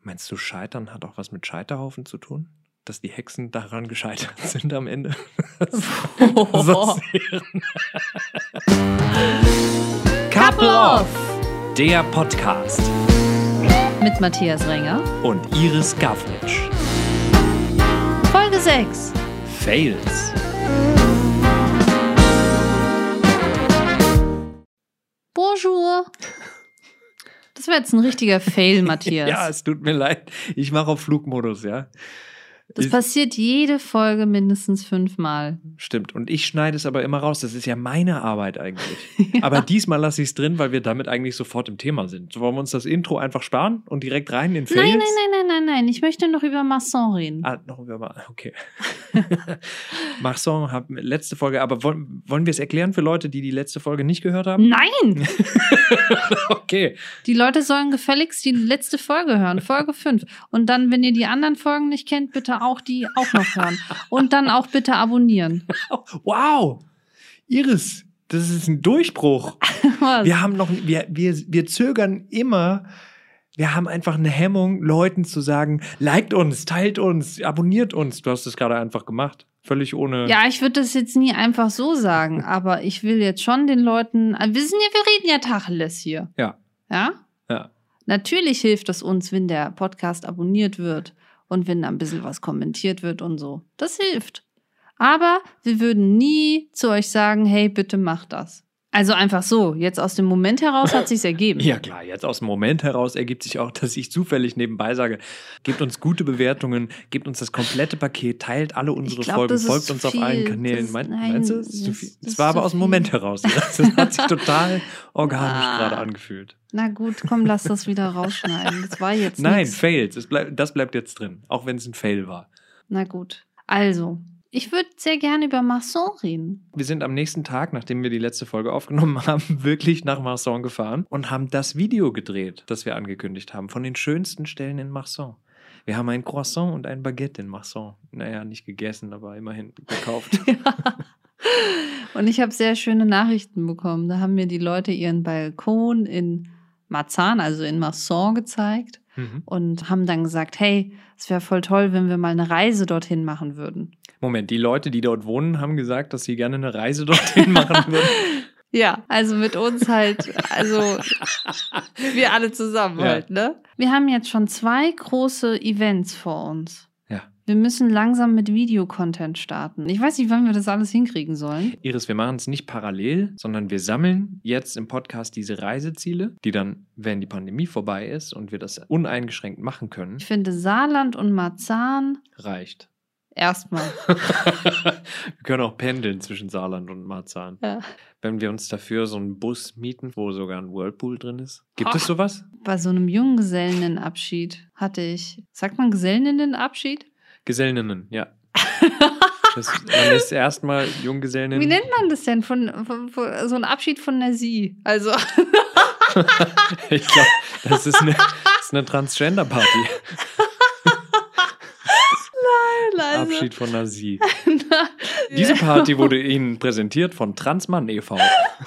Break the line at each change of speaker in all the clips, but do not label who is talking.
Meinst du, Scheitern hat auch was mit Scheiterhaufen zu tun? Dass die Hexen daran gescheitert sind am Ende?
Couple Off,
der Podcast
mit Matthias Renger
und Iris Gavritsch.
Folge 6.
Fails.
Bonjour. Das war jetzt ein richtiger Fail, Matthias.
Ja, es tut mir leid. Ich mache auf Flugmodus, ja.
Das passiert jede Folge mindestens 5-mal.
Stimmt. Und ich schneide es aber immer raus. Das ist ja meine Arbeit eigentlich.
Ja.
Aber diesmal lasse ich es drin, weil wir damit eigentlich sofort im Thema sind. So, wollen wir uns das Intro einfach sparen und direkt rein in Fails?
Nein. Ich möchte noch über Masson reden.
Ah, noch über, okay. Masson, letzte Folge. Aber wollen wir es erklären für Leute, die letzte Folge nicht gehört haben?
Nein!
Okay.
Die Leute sollen gefälligst die letzte Folge hören, Folge 5. Und dann, wenn ihr die anderen Folgen nicht kennt, bitte auch die auch noch hören. Und dann auch bitte abonnieren.
Wow! Iris, das ist ein Durchbruch.
Was?
Wir haben noch, wir zögern immer. Wir haben einfach eine Hemmung, Leuten zu sagen, liked uns, teilt uns, abonniert uns. Du hast es gerade einfach gemacht. Völlig ohne.
Ja, ich würde das jetzt nie einfach so sagen, aber ich will jetzt schon den Leuten, wir reden ja Tacheles hier.
Ja.
Ja?
Ja.
Natürlich hilft es uns, wenn der Podcast abonniert wird und wenn da ein bisschen was kommentiert wird und so. Das hilft. Aber wir würden nie zu euch sagen, hey, bitte mach das. Also einfach so, jetzt aus dem Moment heraus hat sich's ergeben.
Ja klar, jetzt aus dem Moment heraus ergibt sich auch, dass ich zufällig nebenbei sage, gebt uns gute Bewertungen, gebt uns das komplette Paket, teilt alle unsere Folgen, folgt uns auf allen Kanälen. Meinst du, das ist zu viel? Das war aber aus dem Moment heraus. Das hat sich total organisch gerade angefühlt.
Na gut, komm, lass das wieder rausschneiden. Das war jetzt
Nein,
nix.
Fails. Das bleibt jetzt drin, auch wenn es ein Fail war.
Na gut. Also, ich würde sehr gerne über Masson reden.
Wir sind am nächsten Tag, nachdem wir die letzte Folge aufgenommen haben, wirklich nach Marsan gefahren und haben das Video gedreht, das wir angekündigt haben, von den schönsten Stellen in Marsan. Wir haben ein Croissant und ein Baguette in Marsan. Naja, nicht gegessen, aber immerhin gekauft.
Ja. Und ich habe sehr schöne Nachrichten bekommen. Da haben mir die Leute ihren Balkon in Marzahn, also in Marsan, gezeigt und haben dann gesagt, hey, es wäre voll toll, wenn wir mal eine Reise dorthin machen würden.
Moment, die Leute, die dort wohnen, haben gesagt, dass sie gerne eine Reise dorthin machen würden.
Ja, also mit uns halt, also wir alle zusammen
Ja.
halt, ne? Wir haben jetzt schon 2 große Events vor uns.
Ja.
Wir müssen langsam mit Videocontent starten. Ich weiß nicht, wann wir das alles hinkriegen sollen.
Iris, wir machen es nicht parallel, sondern wir sammeln jetzt im Podcast diese Reiseziele, die dann, wenn die Pandemie vorbei ist und wir das uneingeschränkt machen können,
Ich finde Saarland und Marzahn
reicht.
erstmal.
Wir können auch pendeln zwischen Saarland und Marzahn.
Ja.
Wenn wir uns dafür so einen Bus mieten, wo sogar ein Whirlpool drin ist. Gibt es sowas?
Bei so einem Junggesellenabschied hatte ich, sagt man Gesellenabschied?
Gesellinnen, ja. Man ist erstmal Junggesellinnen.
Wie nennt man das denn? Von so ein Abschied von einer Sie. Also.
Ich glaube, das ist eine Transgender-Party.
Also,
Abschied von einer Sie. Diese Party wurde Ihnen präsentiert von Transmann e.V.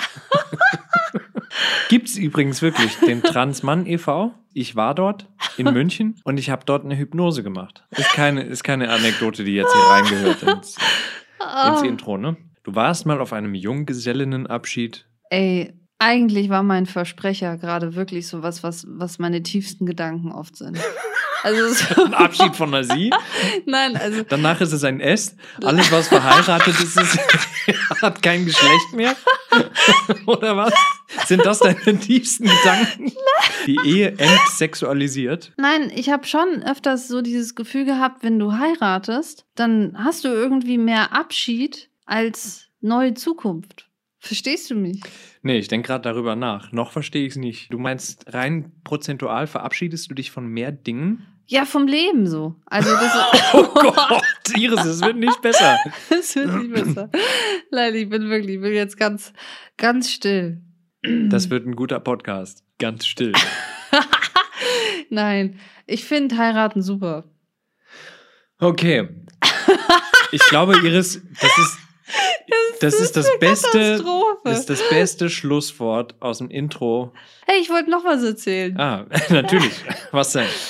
Gibt's übrigens wirklich den Transmann e.V. Ich war dort in München und ich habe dort eine Hypnose gemacht. Ist keine Anekdote, die jetzt hier reingehört ins Intro, ne? Du warst mal auf einem Junggesellinnenabschied.
Ey, eigentlich war mein Versprecher gerade wirklich so was meine tiefsten Gedanken oft sind. Also so,
Ein Abschied von einer Sie.
nein, also
Danach ist es ein S. Alles, was verheiratet ist, hat kein Geschlecht mehr. Oder was? Sind das deine tiefsten Gedanken? Die Ehe entsexualisiert.
nein, ich habe schon öfters so dieses Gefühl gehabt, wenn du heiratest, dann hast du irgendwie mehr Abschied als neue Zukunft. Verstehst du mich?
Nee, ich denke gerade darüber nach. Noch verstehe ich es nicht. Du meinst, rein prozentual verabschiedest du dich von mehr Dingen?
Ja, vom Leben so. Also
Oh Gott, Iris, es wird nicht besser.
das wird nicht besser. Nein, ich bin jetzt ganz, ganz still.
Das wird ein guter Podcast. Ganz still.
Nein, ich finde heiraten super.
Okay. Ich glaube, Iris, das ist das beste Schlusswort aus dem Intro.
Hey, ich wollte noch was erzählen.
Ah, natürlich. Was denn?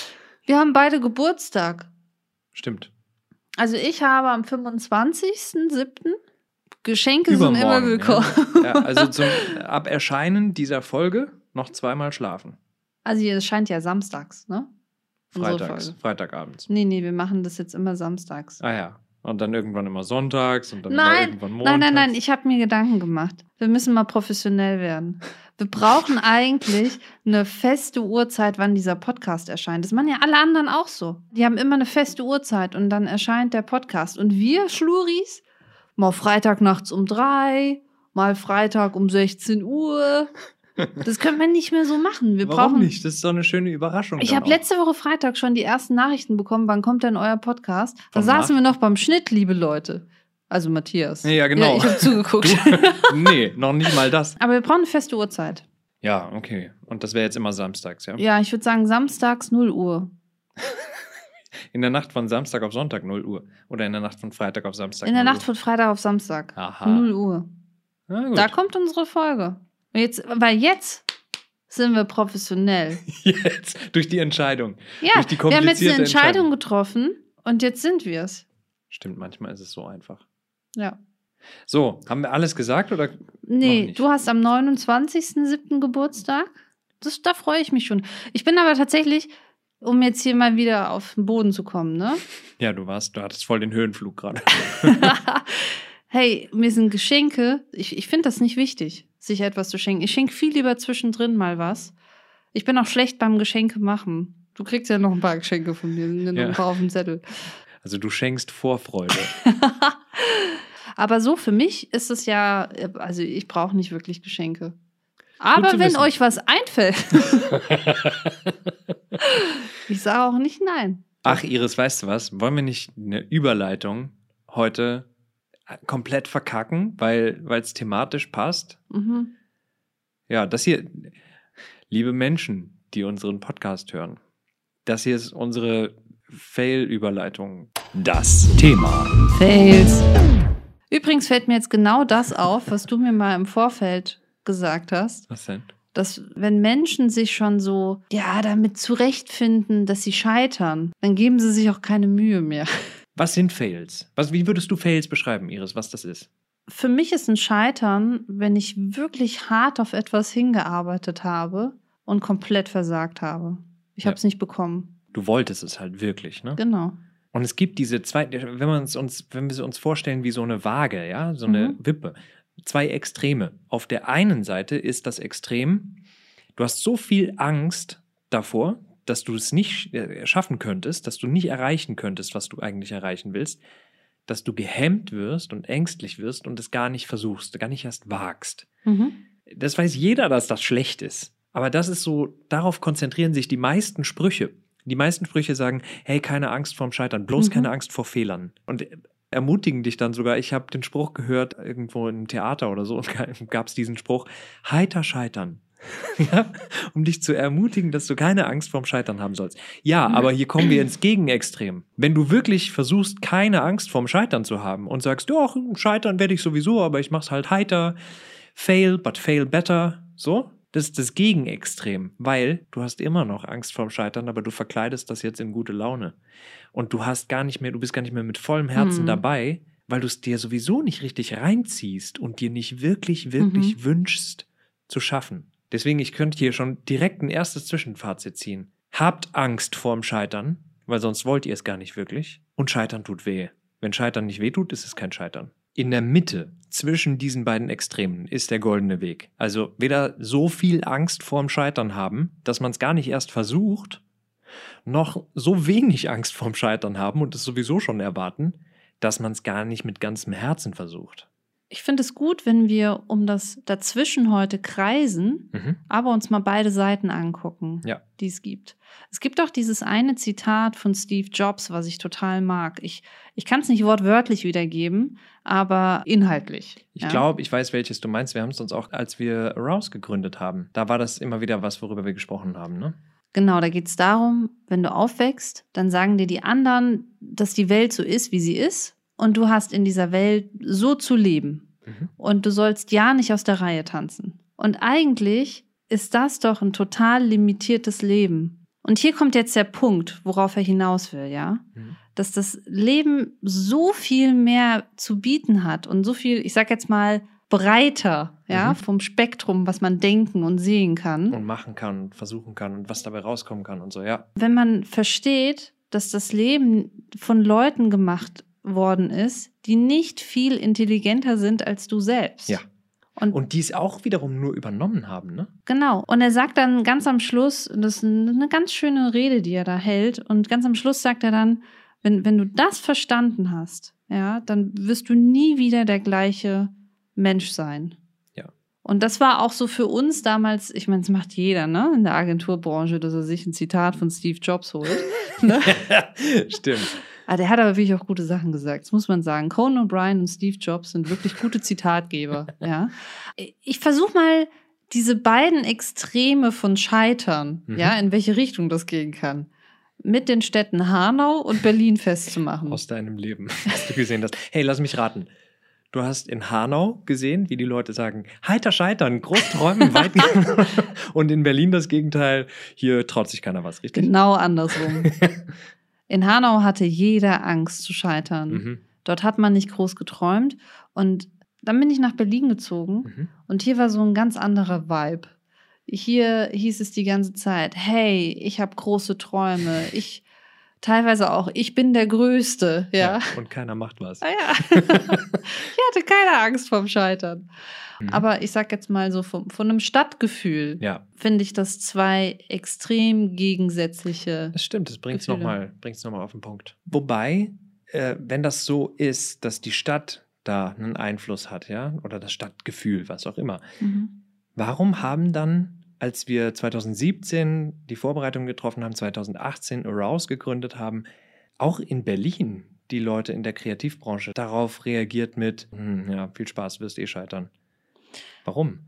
Wir haben beide Geburtstag.
Stimmt.
Also ich habe am 25.07. Geschenke sind immer willkommen.
Ja, also ab Erscheinen dieser Folge noch 2-mal schlafen.
Also es scheint ja samstags, ne?
Freitagabends.
Nee, wir machen das jetzt immer samstags.
Ah ja. Und dann irgendwann immer sonntags und dann immer irgendwann montags.
Nein, ich habe mir Gedanken gemacht. Wir müssen mal professionell werden. Wir brauchen eigentlich eine feste Uhrzeit, wann dieser Podcast erscheint. Das machen ja alle anderen auch so. Die haben immer eine feste Uhrzeit und dann erscheint der Podcast. Und wir Schluris, mal Freitag nachts um 3, mal Freitag um 16 Uhr. Das können wir nicht mehr so machen.
Warum nicht? Das ist so eine schöne Überraschung.
Ich habe letzte Woche Freitag schon die ersten Nachrichten bekommen. Wann kommt denn euer Podcast? Da saßen wir noch beim Schnitt, liebe Leute. Also Matthias.
Ja, genau.
Ja, ich habe zugeguckt.
Nee, noch nicht mal das.
Aber wir brauchen eine feste Uhrzeit.
Ja, okay. Und das wäre jetzt immer samstags, ja?
Ja, ich würde sagen samstags 0 Uhr.
In der Nacht von Samstag auf Sonntag 0 Uhr. Oder in der Nacht von Freitag auf Samstag.
In der Nacht von Freitag auf Samstag.
Aha.
0 Uhr.
Na gut.
Da kommt unsere Folge. Weil jetzt sind wir professionell.
Jetzt, durch die Entscheidung.
Ja,
durch die
wir haben jetzt eine
komplizierte
Entscheidung getroffen und jetzt sind wir es.
Stimmt, manchmal ist es so einfach.
Ja.
So, haben wir alles gesagt oder?
Nee, du hast am 29.07. Geburtstag. Da freue ich mich schon. Ich bin aber tatsächlich, um jetzt hier mal wieder auf den Boden zu kommen, ne?
Ja, du hattest voll den Höhenflug gerade.
Hey, mir sind Geschenke, ich finde das nicht wichtig, sich etwas zu schenken. Ich schenke viel lieber zwischendrin mal was. Ich bin auch schlecht beim Geschenke machen. Du kriegst ja noch ein paar Geschenke von mir, noch ein paar auf dem Zettel.
Also du schenkst Vorfreude.
Aber so für mich ist es ja, also ich brauche nicht wirklich Geschenke. Aber wenn euch was einfällt, ich sage auch nicht nein.
Ach Iris, weißt du was? Wollen wir nicht eine Überleitung heute komplett verkacken, weil es thematisch passt?
Mhm.
Ja, das hier, liebe Menschen, die unseren Podcast hören, das hier ist unsere Fail-Überleitung. Das Thema
Fails. Übrigens fällt mir jetzt genau das auf, was du mir mal im Vorfeld gesagt hast.
Was denn?
Dass wenn Menschen sich schon so, damit zurechtfinden, dass sie scheitern, dann geben sie sich auch keine Mühe mehr.
Was sind Fails? Wie würdest du Fails beschreiben, Iris, was das ist?
Für mich ist ein Scheitern, wenn ich wirklich hart auf etwas hingearbeitet habe und komplett versagt habe. Ich habe es nicht bekommen.
Du wolltest es halt wirklich, ne?
Genau.
Und es gibt diese zwei, wenn wir sie uns vorstellen wie so eine Waage, ja, so eine Wippe, 2 Extreme. Auf der einen Seite ist das Extrem, du hast so viel Angst davor, dass du es nicht schaffen könntest, dass du nicht erreichen könntest, was du eigentlich erreichen willst, dass du gehemmt wirst und ängstlich wirst und es gar nicht versuchst, gar nicht erst wagst.
Mhm.
Das weiß jeder, dass das schlecht ist. Aber das ist so, darauf konzentrieren sich die meisten Sprüche. Die meisten Sprüche sagen, hey, keine Angst vorm Scheitern, bloß keine Angst vor Fehlern. Und ermutigen dich dann sogar, ich habe den Spruch gehört, irgendwo im Theater oder so, gab es diesen Spruch, heiter scheitern. Ja, um dich zu ermutigen, dass du keine Angst vorm Scheitern haben sollst. Ja, aber hier kommen wir ins Gegenextrem. Wenn du wirklich versuchst, keine Angst vorm Scheitern zu haben und sagst, doch, scheitern werde ich sowieso, aber ich mach's halt heiter, fail, but fail better, so, das ist das Gegenextrem, weil du hast immer noch Angst vorm Scheitern, aber du verkleidest das jetzt in gute Laune. Und du bist gar nicht mehr mit vollem Herzen dabei, weil du es dir sowieso nicht richtig reinziehst und dir nicht wirklich wünschst zu schaffen. Deswegen, ich könnte hier schon direkt ein erstes Zwischenfazit ziehen. Habt Angst vorm Scheitern, weil sonst wollt ihr es gar nicht wirklich. Und Scheitern tut weh. Wenn Scheitern nicht weh tut, ist es kein Scheitern. In der Mitte, zwischen diesen beiden Extremen, ist der goldene Weg. Also weder so viel Angst vorm Scheitern haben, dass man es gar nicht erst versucht, noch so wenig Angst vorm Scheitern haben und es sowieso schon erwarten, dass man es gar nicht mit ganzem Herzen versucht.
Ich finde es gut, wenn wir um das Dazwischen heute kreisen, aber uns mal beide Seiten angucken, die es gibt. Es gibt auch dieses eine Zitat von Steve Jobs, was ich total mag. Ich kann es nicht wortwörtlich wiedergeben, aber inhaltlich.
Ich glaube, ich weiß, welches du meinst. Wir haben es uns auch, als wir Arouse gegründet haben, da war das immer wieder was, worüber wir gesprochen haben, ne?
Genau, da geht es darum, wenn du aufwächst, dann sagen dir die anderen, dass die Welt so ist, wie sie ist. Und du hast in dieser Welt so zu leben. Und du sollst ja nicht aus der Reihe tanzen. Und eigentlich ist das doch ein total limitiertes Leben. Und hier kommt jetzt der Punkt, worauf er hinaus will, ja? Dass das Leben so viel mehr zu bieten hat und so viel, ich sag jetzt mal, breiter, ja, vom Spektrum, was man denken und sehen kann.
Und machen kann und versuchen kann und was dabei rauskommen kann und so, ja.
Wenn man versteht, dass das Leben von Leuten gemacht worden ist, die nicht viel intelligenter sind als du selbst.
Ja. Und die es auch wiederum nur übernommen haben, ne?
Genau. Und er sagt dann ganz am Schluss, das ist eine ganz schöne Rede, die er da hält, und ganz am Schluss sagt er dann, wenn du das verstanden hast, ja, dann wirst du nie wieder der gleiche Mensch sein.
Ja.
Und das war auch so für uns damals, ich meine, das macht jeder, ne, in der Agenturbranche, dass er sich ein Zitat von Steve Jobs holt. Ne?
Stimmt.
Aber der hat aber wirklich auch gute Sachen gesagt, das muss man sagen. Conan O'Brien und Steve Jobs sind wirklich gute Zitatgeber. Ja. Ich versuche mal diese beiden Extreme von Scheitern, ja, in welche Richtung das gehen kann, mit den Städten Hanau und Berlin festzumachen.
Aus deinem Leben, was du gesehen hast. Hey, lass mich raten. Du hast in Hanau gesehen, wie die Leute sagen, heiter scheitern, groß träumen, weit gehen. Und in Berlin das Gegenteil, hier traut sich keiner was, richtig?
Genau andersrum. In Hanau hatte jeder Angst zu scheitern. Dort hat man nicht groß geträumt. Und dann bin ich nach Berlin gezogen und hier war so ein ganz anderer Vibe. Hier hieß es die ganze Zeit, hey, ich habe große Träume. Teilweise auch, ich bin der Größte. Ja.
Und keiner macht was.
Ah, ja. Ich hatte keine Angst vorm Scheitern. Aber ich sag jetzt mal so, von einem Stadtgefühl finde ich das zwei extrem gegensätzliche.
Das stimmt, das bringt es nochmal auf den Punkt. Wobei, wenn das so ist, dass die Stadt da einen Einfluss hat, ja, oder das Stadtgefühl, was auch immer, warum haben dann, als wir 2017 die Vorbereitung getroffen haben, 2018 Arouse gegründet haben, auch in Berlin die Leute in der Kreativbranche darauf reagiert mit, ja, viel Spaß, wirst eh scheitern. Warum?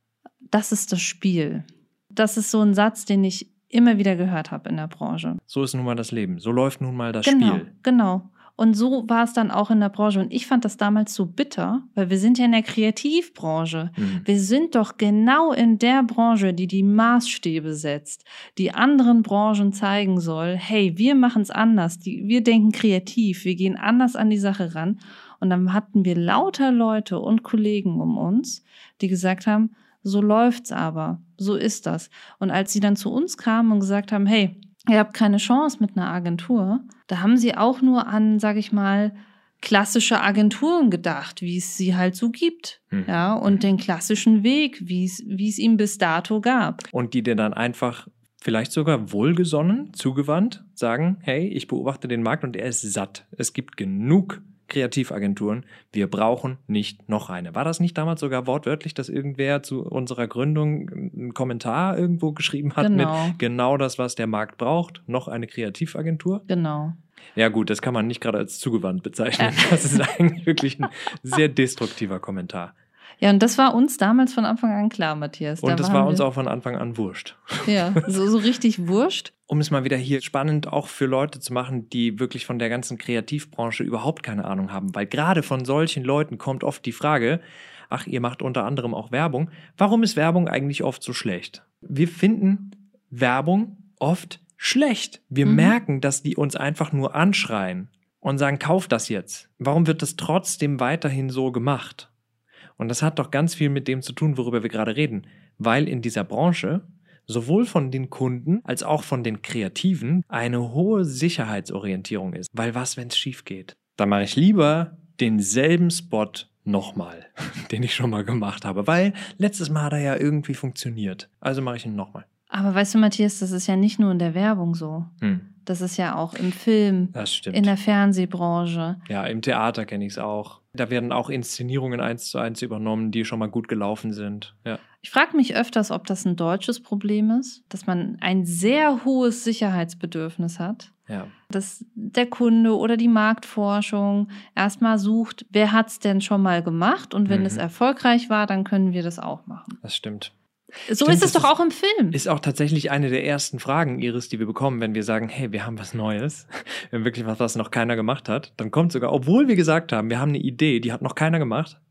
Das ist das Spiel. Das ist so ein Satz, den ich immer wieder gehört habe in der Branche.
So ist nun mal das Leben. So läuft nun mal das Spiel.
Genau. Und so war es dann auch in der Branche. Und ich fand das damals so bitter, weil wir sind ja in der Kreativbranche. Wir sind doch genau in der Branche, die die Maßstäbe setzt, die anderen Branchen zeigen soll, hey, wir machen es anders, wir denken kreativ, wir gehen anders an die Sache ran. Und dann hatten wir lauter Leute und Kollegen um uns, die gesagt haben, so läuft's aber, so ist das. Und als sie dann zu uns kamen und gesagt haben, hey, ihr habt keine Chance mit einer Agentur, da haben sie auch nur an, sag ich mal, klassische Agenturen gedacht, wie es sie halt so gibt. Ja, und den klassischen Weg, wie es ihm bis dato gab.
Und die dir dann einfach vielleicht sogar wohlgesonnen, zugewandt sagen, hey, ich beobachte den Markt und er ist satt. Es gibt genug Kreativagenturen, wir brauchen nicht noch eine. War das nicht damals sogar wortwörtlich, dass irgendwer zu unserer Gründung einen Kommentar irgendwo geschrieben hat mit genau das, was der Markt braucht, noch eine Kreativagentur?
Genau.
Ja gut, das kann man nicht gerade als zugewandt bezeichnen. Das ist eigentlich wirklich ein sehr destruktiver Kommentar.
Ja, und das war uns damals von Anfang an klar, Matthias.
Und das war uns auch von Anfang an wurscht.
Ja, so richtig wurscht.
Um es mal wieder hier spannend auch für Leute zu machen, die wirklich von der ganzen Kreativbranche überhaupt keine Ahnung haben. Weil gerade von solchen Leuten kommt oft die Frage, ach, ihr macht unter anderem auch Werbung. Warum ist Werbung eigentlich oft so schlecht? Wir finden Werbung oft schlecht. Wir merken, dass die uns einfach nur anschreien und sagen, kauf das jetzt. Warum wird das trotzdem weiterhin so gemacht? Und das hat doch ganz viel mit dem zu tun, worüber wir gerade reden. Weil in dieser Branche sowohl von den Kunden als auch von den Kreativen eine hohe Sicherheitsorientierung ist. Weil was, wenn es schief geht? Da mache ich lieber denselben Spot nochmal, den ich schon mal gemacht habe. Weil letztes Mal hat er ja irgendwie funktioniert. Also mache ich ihn nochmal.
Aber weißt du, Matthias, das ist ja nicht nur in der Werbung so. Das ist ja auch im Film, in der Fernsehbranche.
Ja, im Theater kenne ich es auch. Da werden auch Inszenierungen 1:1 übernommen, die schon mal gut gelaufen sind. Ja.
Ich frage mich öfters, ob das ein deutsches Problem ist, dass man ein sehr hohes Sicherheitsbedürfnis hat.
Ja.
Dass der Kunde oder die Marktforschung erstmal sucht, wer hat es denn schon mal gemacht? Und wenn es erfolgreich war, dann können wir das auch machen.
Das stimmt.
So ist es doch auch im Film.
Ist auch tatsächlich eine der ersten Fragen, Iris, die wir bekommen, wenn wir sagen, hey, wir haben was Neues. Wir haben wirklich was noch keiner gemacht hat. Dann kommt sogar, obwohl wir gesagt haben, wir haben eine Idee, die hat noch keiner gemacht.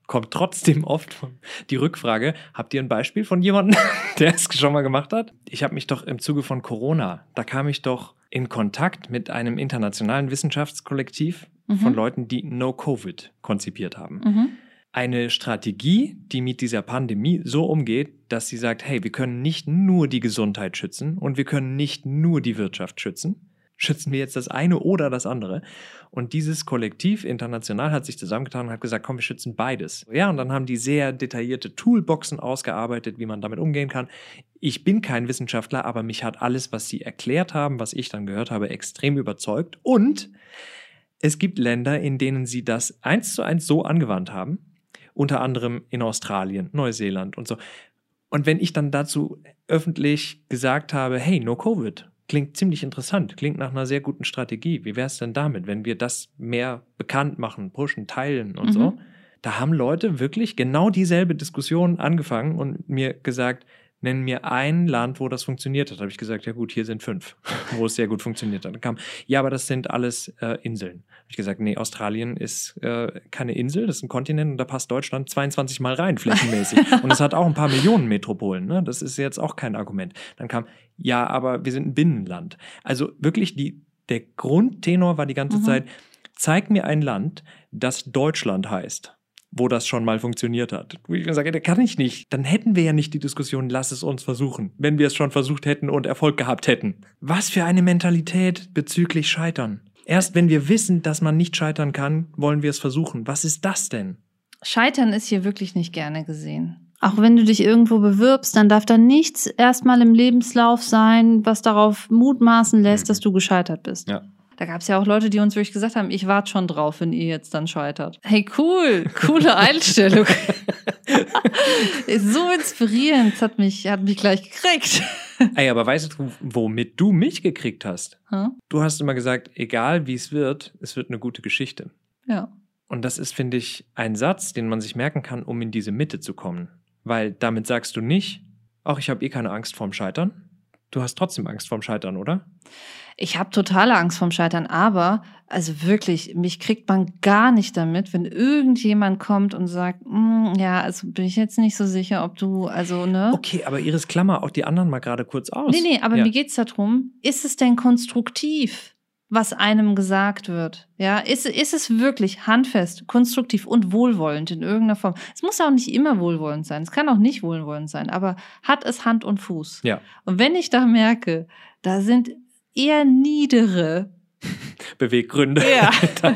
kommt trotzdem oft die Rückfrage, habt ihr ein Beispiel von jemandem, der es schon mal gemacht hat? Ich habe mich doch im Zuge von Corona, da kam ich doch in Kontakt mit einem internationalen Wissenschaftskollektiv von Leuten, die No-Covid konzipiert haben. Eine Strategie, die mit dieser Pandemie so umgeht, dass sie sagt, hey, wir können nicht nur die Gesundheit schützen und wir können nicht nur die Wirtschaft schützen. Schützen wir jetzt das eine oder das andere? Und dieses Kollektiv international hat sich zusammengetan und hat gesagt, komm, wir schützen beides. Ja, und dann haben die sehr detaillierte Toolboxen ausgearbeitet, wie man damit umgehen kann. Ich bin kein Wissenschaftler, aber mich hat alles, was sie erklärt haben, was ich dann gehört habe, extrem überzeugt. Und es gibt Länder, in denen sie das 1:1 so angewandt haben, unter anderem in Australien, Neuseeland und so. Und wenn ich dann dazu öffentlich gesagt habe, hey, no Covid, klingt ziemlich interessant, klingt nach einer sehr guten Strategie. Wie wäre es denn damit, wenn wir das mehr bekannt machen, pushen, teilen und so? Da haben Leute wirklich genau dieselbe Diskussion angefangen und mir gesagt, nenn mir ein Land, wo das funktioniert hat. Da habe ich gesagt, ja gut, hier sind 5, wo es sehr gut funktioniert hat. Dann kam, ja, aber das sind alles Inseln. Habe ich gesagt, nee, Australien ist keine Insel, das ist ein Kontinent und da passt Deutschland 22 Mal rein, flächenmäßig. Und es hat auch ein paar Millionen Metropolen, ne? Das ist jetzt auch kein Argument. Dann kam, ja, aber wir sind ein Binnenland. Also wirklich, der Grundtenor war die ganze Zeit, zeig mir ein Land, das Deutschland heißt, wo das schon mal funktioniert hat. Wo ich mir sage, das kann ich nicht. Dann hätten wir ja nicht die Diskussion, lass es uns versuchen, wenn wir es schon versucht hätten und Erfolg gehabt hätten. Was für eine Mentalität bezüglich Scheitern. Erst wenn wir wissen, dass man nicht scheitern kann, wollen wir es versuchen. Was ist das denn?
Scheitern ist hier wirklich nicht gerne gesehen. Auch wenn du dich irgendwo bewirbst, dann darf da nichts erstmal im Lebenslauf sein, was darauf mutmaßen lässt, dass du gescheitert bist.
Ja.
Da gab es ja auch Leute, die uns wirklich gesagt haben, ich warte schon drauf, wenn ihr jetzt dann scheitert. Hey, cool, coole Einstellung. Ist so inspirierend, hat mich gleich gekriegt.
Ey, aber weißt du, womit du mich gekriegt hast? Du hast immer gesagt, egal wie es wird eine gute Geschichte.
Ja.
Und das ist, finde ich, ein Satz, den man sich merken kann, um in diese Mitte zu kommen. Weil damit sagst du nicht, ach, ich habe eh keine Angst vorm Scheitern. Du hast trotzdem Angst vorm Scheitern, oder?
Ich habe totale Angst vorm Scheitern, aber also wirklich, mich kriegt man gar nicht damit, wenn irgendjemand kommt und sagt, ja, also bin ich jetzt nicht so sicher, ob du, also, ne?
Okay, aber Iris, klammer auch die anderen mal gerade kurz aus.
Nee, aber mir geht's darum, ist es denn konstruktiv, was einem gesagt wird? Ja, ist es wirklich handfest, konstruktiv und wohlwollend in irgendeiner Form? Es muss auch nicht immer wohlwollend sein, es kann auch nicht wohlwollend sein, aber hat es Hand und Fuß?
Ja.
Und wenn ich da merke, da sind eher niedere
Beweggründe.
Ja.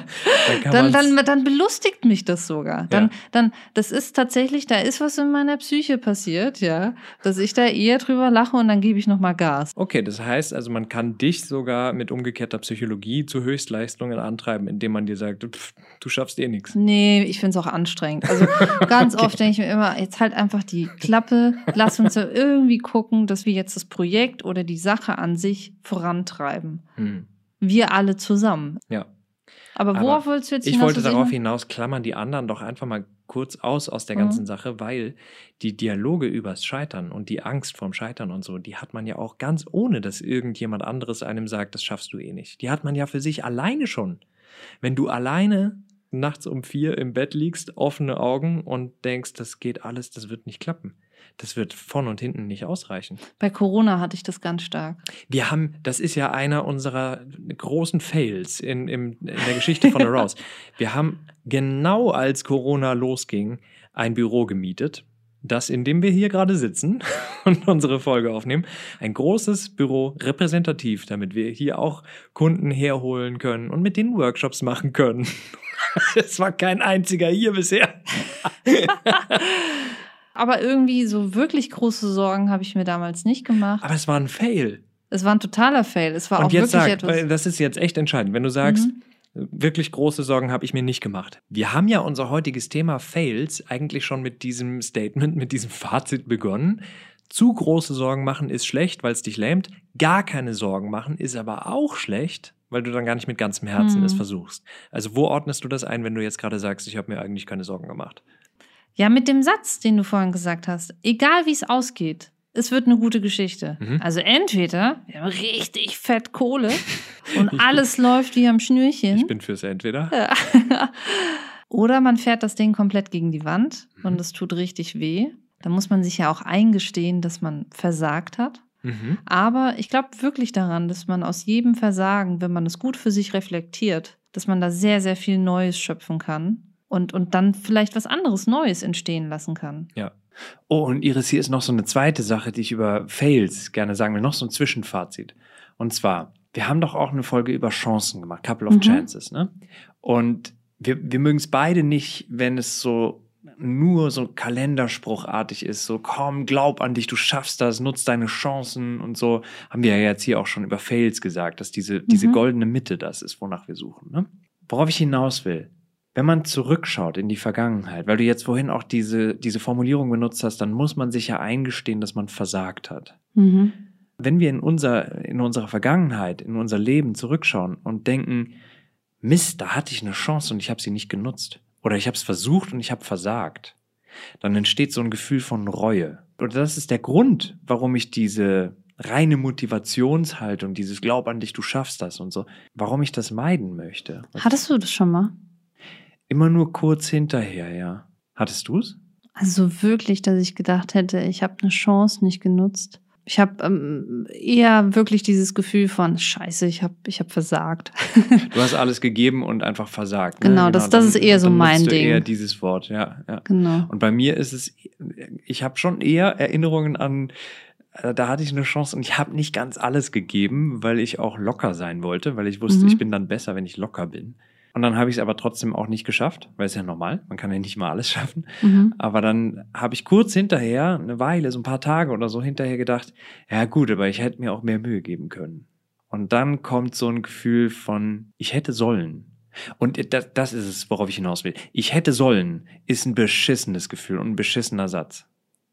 dann belustigt mich das sogar. Dann, das ist tatsächlich, da ist was in meiner Psyche passiert, ja, dass ich da eher drüber lache und dann gebe ich nochmal Gas.
Okay, das heißt also, man kann dich sogar mit umgekehrter Psychologie zu Höchstleistungen antreiben, indem man dir sagt, du schaffst eh nichts.
Nee, ich finde es auch anstrengend. Also ganz oft denke ich mir immer, jetzt halt einfach die Klappe, lass uns ja irgendwie gucken, dass wir jetzt das Projekt oder die Sache an sich vorantreiben. Wir alle zusammen.
Ja.
Aber worauf wolltest du jetzt hinaus?
Ich wollte darauf hinaus, klammern die anderen doch einfach mal kurz aus der ganzen Sache, weil die Dialoge übers Scheitern und die Angst vorm Scheitern und so, die hat man ja auch ganz ohne, dass irgendjemand anderes einem sagt, das schaffst du eh nicht. Die hat man ja für sich alleine schon. Wenn du alleine nachts um 4 im Bett liegst, offene Augen und denkst, das geht alles, das wird nicht klappen. Das wird vorn und hinten nicht ausreichen.
Bei Corona hatte ich das ganz stark.
Das ist ja einer unserer großen Fails in der Geschichte von Arouse. Wir haben genau als Corona losging ein Büro gemietet, in dem wir hier gerade sitzen und unsere Folge aufnehmen. Ein großes Büro, repräsentativ, damit wir hier auch Kunden herholen können und mit denen Workshops machen können. Es war kein einziger hier bisher.
Aber irgendwie so wirklich große Sorgen habe ich mir damals nicht gemacht.
Aber es war ein Fail.
Es war ein totaler Fail. Es war
und
auch
jetzt
wirklich etwas.
Das ist jetzt echt entscheidend. Wenn du sagst, wirklich große Sorgen habe ich mir nicht gemacht. Wir haben ja unser heutiges Thema Fails eigentlich schon mit diesem Statement, mit diesem Fazit begonnen. Zu große Sorgen machen ist schlecht, weil es dich lähmt. Gar keine Sorgen machen ist aber auch schlecht, weil du dann gar nicht mit ganzem Herzen es versuchst. Also wo ordnest du das ein, wenn du jetzt gerade sagst, ich habe mir eigentlich keine Sorgen gemacht?
Ja, mit dem Satz, den du vorhin gesagt hast. Egal wie es ausgeht, es wird eine gute Geschichte. Also entweder wir haben richtig fett Kohle und alles läuft wie am Schnürchen.
Ich bin fürs Entweder.
Oder man fährt das Ding komplett gegen die Wand und es tut richtig weh. Da muss man sich ja auch eingestehen, dass man versagt hat. Aber ich glaube wirklich daran, dass man aus jedem Versagen, wenn man es gut für sich reflektiert, dass man da sehr, sehr viel Neues schöpfen kann und dann vielleicht was anderes Neues entstehen lassen kann.
Ja. Oh, und Iris, hier ist noch so eine zweite Sache, die ich über Fails gerne sagen will, noch so ein Zwischenfazit. Und zwar, wir haben doch auch eine Folge über Chancen gemacht, Couple of Chances, ne? Und wir mögen es beide nicht, wenn es so nur so kalenderspruchartig ist, so komm, glaub an dich, du schaffst das, nutz deine Chancen und so. Haben wir ja jetzt hier auch schon über Fails gesagt, dass diese goldene Mitte das ist, wonach wir suchen. Ne? Worauf ich hinaus will, wenn man zurückschaut in die Vergangenheit, weil du jetzt vorhin auch diese Formulierung benutzt hast, dann muss man sich ja eingestehen, dass man versagt hat. Wenn wir in unserer Vergangenheit, in unser Leben zurückschauen und denken, Mist, da hatte ich eine Chance und ich habe sie nicht genutzt. Oder ich habe es versucht und ich habe versagt. Dann entsteht so ein Gefühl von Reue. Und das ist der Grund, warum ich diese reine Motivationshaltung, dieses Glaub an dich, du schaffst das und so, warum ich das meiden möchte.
Hattest du das schon mal?
Immer nur kurz hinterher, ja. Hattest du es?
Also wirklich, dass ich gedacht hätte, ich habe eine Chance nicht genutzt. Ich habe eher wirklich dieses Gefühl von Scheiße, ich hab versagt.
Du hast alles gegeben und einfach versagt.
Ne? Genau, das ist eher so mein Ding.
Eher dieses Wort, ja.
Genau.
Und bei mir ist es, ich habe schon eher Erinnerungen an, da hatte ich eine Chance und ich habe nicht ganz alles gegeben, weil ich auch locker sein wollte, weil ich wusste, ich bin dann besser, wenn ich locker bin. Und dann habe ich es aber trotzdem auch nicht geschafft, weil es ja normal, man kann ja nicht mal alles schaffen. Aber dann habe ich kurz hinterher, eine Weile, so ein paar Tage oder so hinterher gedacht, ja gut, aber ich hätte mir auch mehr Mühe geben können. Und dann kommt so ein Gefühl von, ich hätte sollen. Und das ist es, worauf ich hinaus will. Ich hätte sollen, ist ein beschissenes Gefühl und ein beschissener Satz.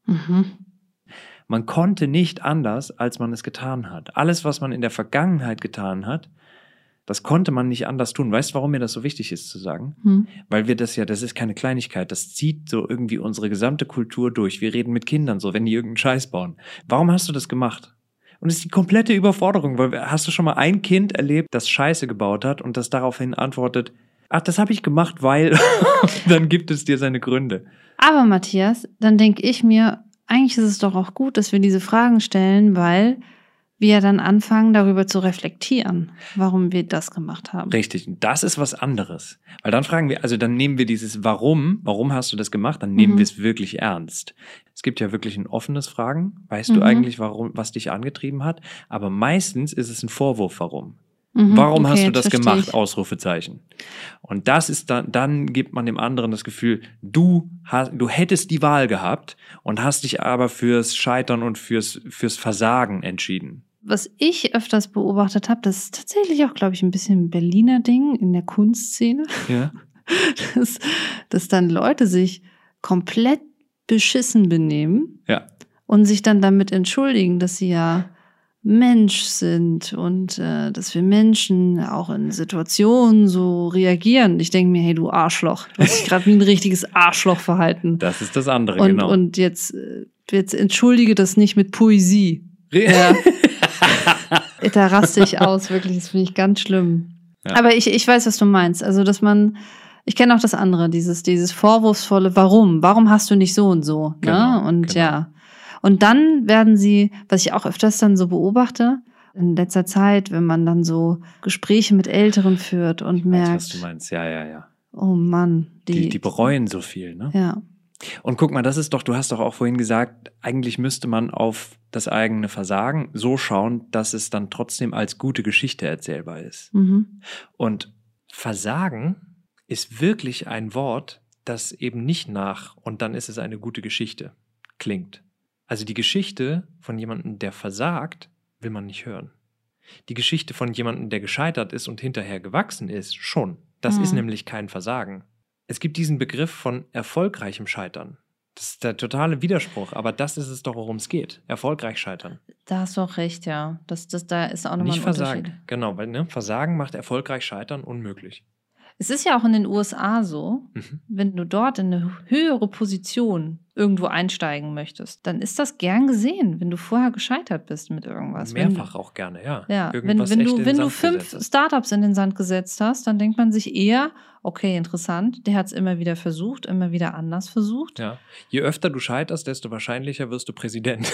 Man konnte nicht anders, als man es getan hat. Alles, was man in der Vergangenheit getan hat, das konnte man nicht anders tun. Weißt du, warum mir das so wichtig ist zu sagen? Weil wir das ist keine Kleinigkeit, das zieht so irgendwie unsere gesamte Kultur durch. Wir reden mit Kindern so, wenn die irgendeinen Scheiß bauen. Warum hast du das gemacht? Und es ist die komplette Überforderung, weil hast du schon mal ein Kind erlebt, das Scheiße gebaut hat und das daraufhin antwortet, ach, das habe ich gemacht, weil, dann gibt es dir seine Gründe.
Aber Matthias, dann denke ich mir, eigentlich ist es doch auch gut, dass wir diese Fragen stellen, weil wir dann anfangen, darüber zu reflektieren, warum wir das gemacht haben.
Richtig, und das ist was anderes. Weil dann fragen wir, also dann nehmen wir dieses Warum hast du das gemacht, dann nehmen wir es wirklich ernst. Es gibt ja wirklich ein offenes Fragen, weißt du eigentlich, was dich angetrieben hat? Aber meistens ist es ein Vorwurf, warum. Warum hast du das gemacht? Ausrufezeichen. Und das ist dann gibt man dem anderen das Gefühl, du hättest die Wahl gehabt und hast dich aber fürs Scheitern und fürs Versagen entschieden.
Was ich öfters beobachtet habe, das ist tatsächlich auch, glaube ich, ein bisschen ein Berliner Ding in der Kunstszene.
Ja.
Dass dann Leute sich komplett beschissen benehmen und sich dann damit entschuldigen, dass sie ja Mensch sind und dass wir Menschen auch in Situationen so reagieren. Ich denke mir, hey, du Arschloch, du hast dich gerade wie ein richtiges Arschloch verhalten.
Das ist das andere, genau.
Und jetzt entschuldige das nicht mit Poesie. Ja. Da raste ich aus, wirklich, das finde ich ganz schlimm. Ja. Aber ich weiß, was du meinst. Also, ich kenne auch das andere, dieses vorwurfsvolle, warum hast du nicht so und so?
Genau,
ne? Und
genau.
ja. Und dann werden sie, was ich auch öfters dann so beobachte, in letzter Zeit, wenn man dann so Gespräche mit Älteren führt und merkt.
Was du meinst, ja.
Oh Mann.
Die bereuen so viel, ne?
Ja.
Und guck mal, du hast doch auch vorhin gesagt, eigentlich müsste man auf das eigene Versagen so schauen, dass es dann trotzdem als gute Geschichte erzählbar ist. Und Versagen ist wirklich ein Wort, das eben nicht und dann ist es eine gute Geschichte klingt. Also die Geschichte von jemandem, der versagt, will man nicht hören. Die Geschichte von jemandem, der gescheitert ist und hinterher gewachsen ist, schon. Das ist nämlich kein Versagen. Es gibt diesen Begriff von erfolgreichem Scheitern. Das ist der totale Widerspruch, aber das ist es doch, worum es geht. Erfolgreich scheitern.
Da hast du auch recht, ja. Da ist auch nochmal
nicht
ein
Versagen.
Unterschied.
Genau, weil Versagen macht erfolgreich scheitern unmöglich.
Es ist ja auch in den USA so, wenn du dort in eine höhere Position irgendwo einsteigen möchtest, dann ist das gern gesehen, wenn du vorher gescheitert bist mit irgendwas.
Mehrfach auch gerne, ja.
Ja, wenn du 5 Startups in den Sand gesetzt hast, dann denkt man sich eher, okay, interessant, der hat es immer wieder versucht, immer wieder anders versucht.
Ja. Je öfter du scheiterst, desto wahrscheinlicher wirst du Präsident.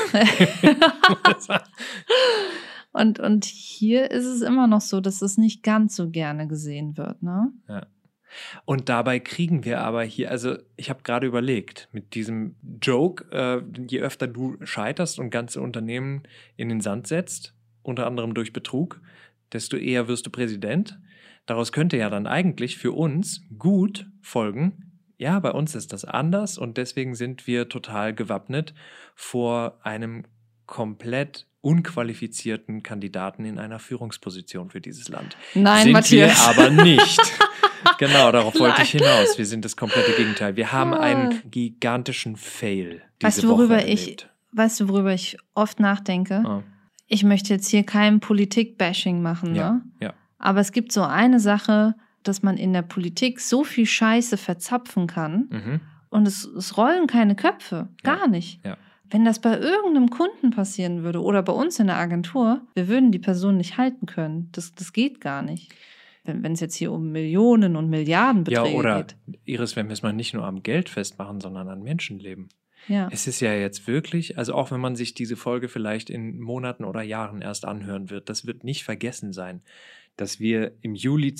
Und hier ist es immer noch so, dass es nicht ganz so gerne gesehen wird, ne?
Ja. Und dabei kriegen wir aber hier, also ich habe gerade überlegt, mit diesem Joke, je öfter du scheiterst und ganze Unternehmen in den Sand setzt, unter anderem durch Betrug, desto eher wirst du Präsident. Daraus könnte ja dann eigentlich für uns gut folgen, ja, bei uns ist das anders und deswegen sind wir total gewappnet vor einem komplett unqualifizierten Kandidaten in einer Führungsposition für dieses Land.
Nein,
sind
Matthias.
wir aber nicht. Genau, darauf wollte ich hinaus. Wir sind das komplette Gegenteil. Wir haben einen gigantischen Fail diese Woche erlebt.
Weißt du, worüber ich oft nachdenke?
Oh.
Ich möchte jetzt hier kein Politik-Bashing machen, ne?
Ja.
Aber es gibt so eine Sache, dass man in der Politik so viel Scheiße verzapfen kann und es rollen keine Köpfe, gar nicht.
Ja.
Wenn das bei irgendeinem Kunden passieren würde oder bei uns in der Agentur, wir würden die Person nicht halten können. Das geht gar nicht. Wenn es jetzt hier um Millionen und Milliardenbeträge geht.
Ja, oder Iris, wenn wir es mal nicht nur am Geld festmachen, sondern an Menschenleben.
Ja.
Es ist ja jetzt wirklich, also auch wenn man sich diese Folge vielleicht in Monaten oder Jahren erst anhören wird, das wird nicht vergessen sein, dass wir im Juli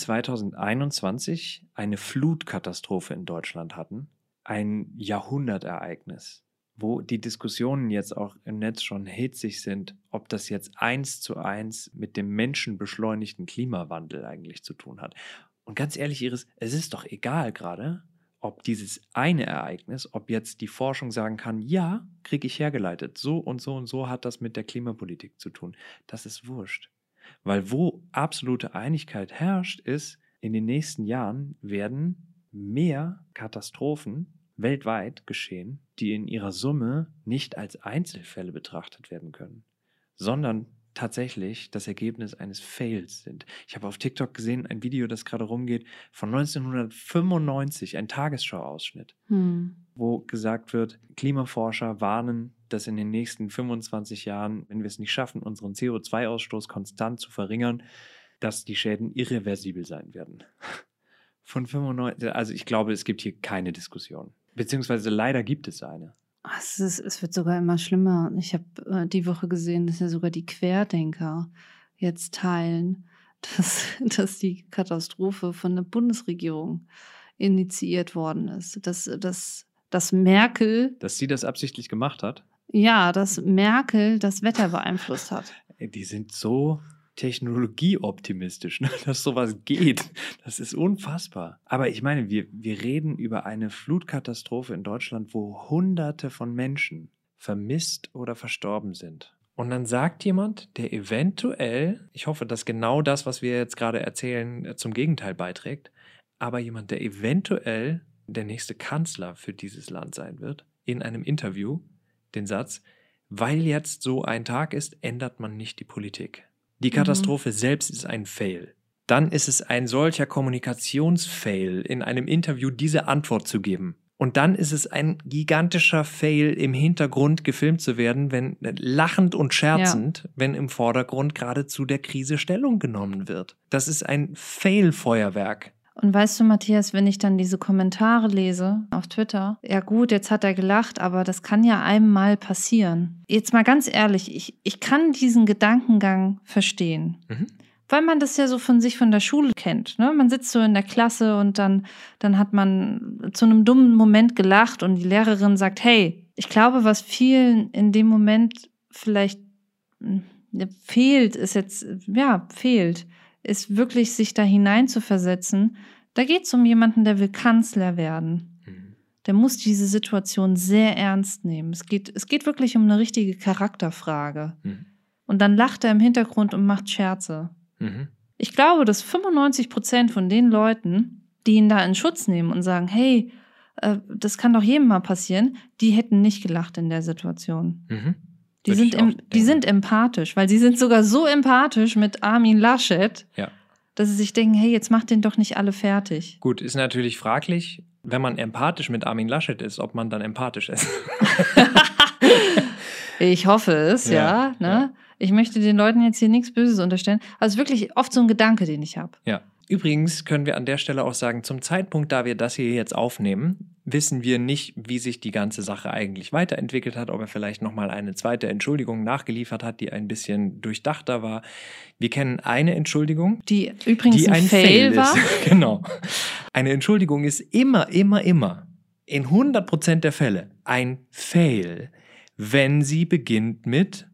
2021 eine Flutkatastrophe in Deutschland hatten. Ein Jahrhundertereignis, wo die Diskussionen jetzt auch im Netz schon hitzig sind, ob das jetzt 1:1 mit dem menschenbeschleunigten Klimawandel eigentlich zu tun hat. Und ganz ehrlich, Iris, es ist doch egal gerade, ob dieses eine Ereignis, ob jetzt die Forschung sagen kann, ja, kriege ich hergeleitet, so und so hat das mit der Klimapolitik zu tun. Das ist wurscht. Weil wo absolute Einigkeit herrscht, ist, in den nächsten Jahren werden mehr Katastrophen weltweit geschehen, die in ihrer Summe nicht als Einzelfälle betrachtet werden können, sondern tatsächlich das Ergebnis eines Fails sind. Ich habe auf TikTok gesehen, ein Video, das gerade rumgeht, von 1995, ein Tagesschau-Ausschnitt, wo gesagt wird, Klimaforscher warnen, dass in den nächsten 25 Jahren, wenn wir es nicht schaffen, unseren CO2-Ausstoß konstant zu verringern, dass die Schäden irreversibel sein werden. Von 95, also ich glaube, es gibt hier keine Diskussion. Beziehungsweise leider gibt es eine.
Es wird sogar immer schlimmer. Ich habe die Woche gesehen, dass ja sogar die Querdenker jetzt teilen, dass die Katastrophe von der Bundesregierung initiiert worden ist. Dass Merkel...
Dass sie das absichtlich gemacht hat?
Ja, dass Merkel das Wetter beeinflusst hat.
Die sind so technologieoptimistisch, ne, dass sowas geht. Das ist unfassbar. Aber ich meine, wir reden über eine Flutkatastrophe in Deutschland, wo Hunderte von Menschen vermisst oder verstorben sind. Und dann sagt jemand, der eventuell, ich hoffe, dass genau das, was wir jetzt gerade erzählen, zum Gegenteil beiträgt, aber jemand, der eventuell der nächste Kanzler für dieses Land sein wird, in einem Interview den Satz, weil jetzt so ein Tag ist, ändert man nicht die Politik. Die Katastrophe selbst ist ein Fail. Dann ist es ein solcher Kommunikationsfail, in einem Interview diese Antwort zu geben. Und dann ist es ein gigantischer Fail, im Hintergrund gefilmt zu werden, wenn lachend und scherzend, wenn im Vordergrund geradezu der Krise Stellung genommen wird. Das ist ein Fail-Feuerwerk.
Und weißt du, Matthias, wenn ich dann diese Kommentare lese auf Twitter, ja gut, jetzt hat er gelacht, aber das kann ja einem mal passieren. Jetzt mal ganz ehrlich, ich kann diesen Gedankengang verstehen. Weil man das ja so von der Schule kennt. Ne? Man sitzt so in der Klasse und dann hat man zu einem dummen Moment gelacht und die Lehrerin sagt, hey, ich glaube, was vielen in dem Moment vielleicht fehlt, ist wirklich, sich da hineinzuversetzen. Da geht es um jemanden, der will Kanzler werden. Der muss diese Situation sehr ernst nehmen. Es geht wirklich um eine richtige Charakterfrage. Und dann lacht er im Hintergrund und macht Scherze. Ich glaube, dass 95% von den Leuten, die ihn da in Schutz nehmen und sagen, hey, das kann doch jedem mal passieren, die hätten nicht gelacht in der Situation. Die sind empathisch, weil sie sind sogar so empathisch mit Armin Laschet, dass sie sich denken, hey, jetzt macht den doch nicht alle fertig.
Gut, ist natürlich fraglich, wenn man empathisch mit Armin Laschet ist, ob man dann empathisch ist.
Ich hoffe es, ja. Ne? Ja. Ich möchte den Leuten jetzt hier nichts Böses unterstellen. Also wirklich oft so ein Gedanke, den ich habe.
Ja. Übrigens können wir an der Stelle auch sagen, zum Zeitpunkt, da wir das hier jetzt aufnehmen, wissen wir nicht, wie sich die ganze Sache eigentlich weiterentwickelt hat, ob er vielleicht nochmal eine zweite Entschuldigung nachgeliefert hat, die ein bisschen durchdachter war. Wir kennen eine Entschuldigung,
die übrigens ein Fail war.
Genau. Eine Entschuldigung ist immer in 100% der Fälle ein Fail, wenn sie beginnt mit